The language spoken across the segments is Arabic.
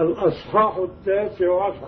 الأصحاح 19.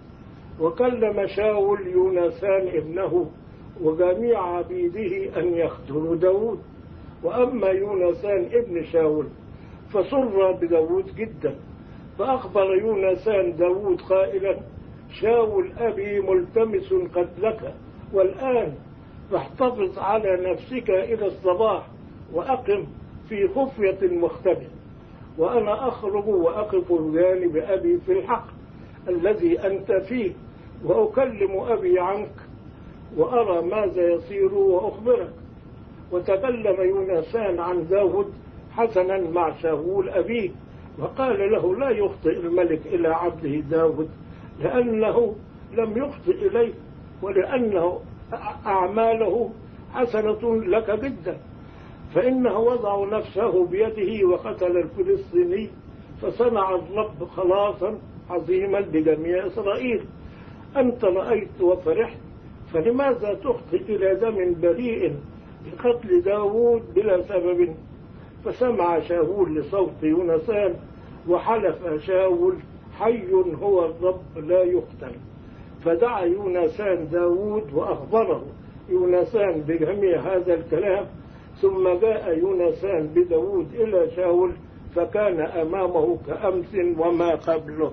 وكلم شاول يوناثان ابنه وجميع عبيده أن يقتلوا داود. وأما يوناثان ابن شاول فسر بداود جدا، فأخبر يوناثان داود قائلا: شاول أبي ملتمس قتلك، والآن فاحتفظ على نفسك إلى الصباح وأقم في خفية مختبئ، وأنا أخرج وأقف بجانب أبي في الحق الذي أنت فيه، وأكلم أبي عنك وأرى ماذا يصير وأخبرك. وتكلم يوناثان عن داود حسنا مع شاول أبيه، وقال له: لا يخطئ الملك إلى عبده داود، لأنه لم يخطئ إليه، ولأنه أعماله حسنة لك جدا. فإنه وضع نفسه بيده وقتل الفلسطيني، فصنع الرب خلاصا عظيما لجميع إسرائيل. أنت رأيت وفرحت، فلماذا تخطئ إلى دم بريء بقتل داود بلا سبب؟ فسمع شاول لصوت يوناثان، وحلف شاول: حي هو الرب لا يقتل. فدعا يوناثان داود وأخبره يوناثان بجميع هذا الكلام. ثم جاء يوناثان بداود إلى شاول، فكان أمامه كأمس وما قبله.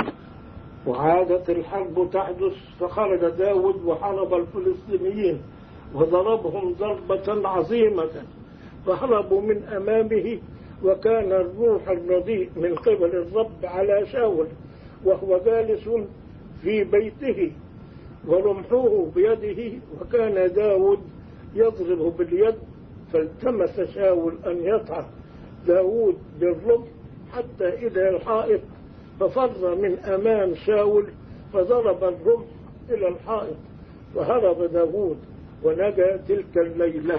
وعادت الحرب تحدث، فخرج داود وحارب الفلسطينيين وضربهم ضربة عظيمة، فهربوا من أمامه. وكان الروح الرديء من قبل الرب على شاول وهو جالس في بيته ورمحه بيده، وكان داود يضرب باليد. فالتمس شاول أن يطعن داود بالرمح حتى إلى الحائط، ففر من أمام شاول فضرب الرمح إلى الحائط، فهرب داود ونجا تلك الليلة.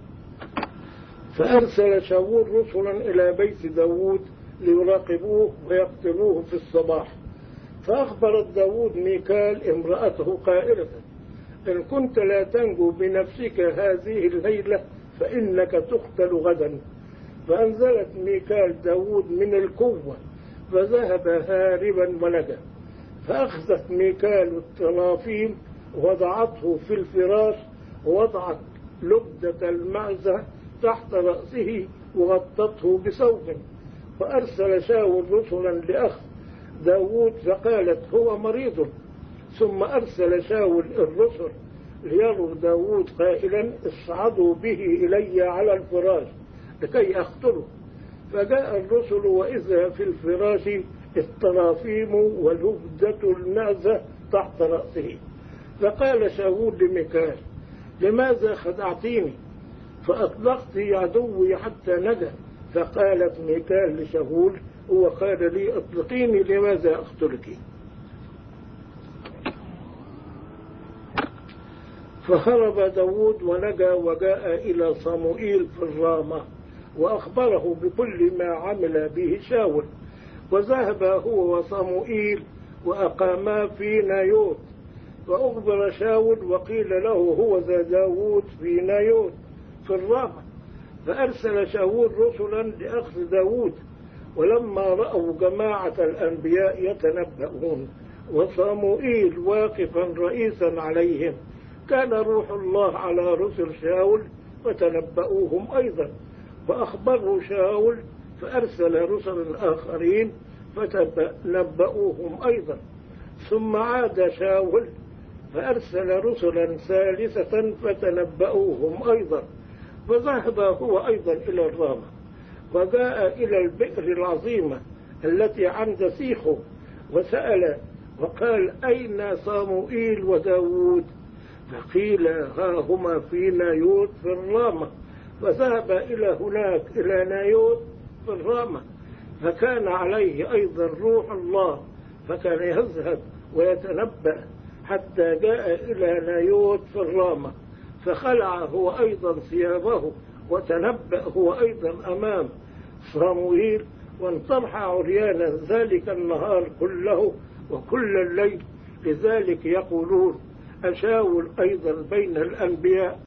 فأرسل شاول رسلا إلى بيت داود ليراقبوه ويقتلوه في الصباح. فأخبرت داود ميكال امرأته قائلة: إن كنت لا تنجو بنفسك هذه الليلة فإنك تقتل غدا. فأنزلت ميكال داود من القوة، فذهب هاربا ونجا. فأخذت ميكال الترافيم ووضعته في الفراش، ووضعت لبدة المعزة تحت رأسه وغطته بثوب. فأرسل شاول رسلا لأخ داود، فقالت: هو مريض. ثم أرسل شاول الرسل ليروا داود قائلا: اصعدوا به إلي على الفراش لكي أقتله. فجاء الرسل، وإذا في الفراش الترافيم ولبدة المعزة تحت رأسه. فقال شاول لميكال: لماذا خدعتيني؟ فأطلقت عدوي حتى نجا. فقالت ميكال لشاول: هو قال لي: اطلقيني، لماذا أقتلك؟ فهرب داود ونجا، وجاء إلى صموئيل في الرامة وأخبره بكل ما عمل به شاول. وذهب هو وصموئيل وأقاما في نايوت. وأخبر شاول وقيل له: هو ذا داود في نايوت في الرامة. فأرسل شاول رسلا لأخذ داود. ولما رأوا جماعة الأنبياء يتنبؤون وصموئيل واقفا رئيسا عليهم، كان روح الله على رسل شاول فتنبؤوهم أيضا. فأخبروا شاول، فأرسل رسلا آخرين فتنبؤوهم أيضا. ثم عاد شاول فأرسل رسلا ثالثة فتنبؤوهم أيضا. فذهب هو أيضا إلى الرامة، وجاء إلى البئر العظيمة التي عند سيخو، وسأل وقال: أين صموئيل وداود؟ فقيل: ها هما في نايوت في الرامة. فذهب إلى هناك إلى نايوت في الرامة، فكان عليه أيضا روح الله، فكان يذهب ويتنبأ حتى جاء إلى نايوت في الرامة. فخلع هو أيضا ثيابه وتنبأ هو أيضا أمام صموئيل، وانطرح عريانا ذلك النهار كله وكل الليل. لذلك يقولون: أشاول أيضا بين الأنبياء.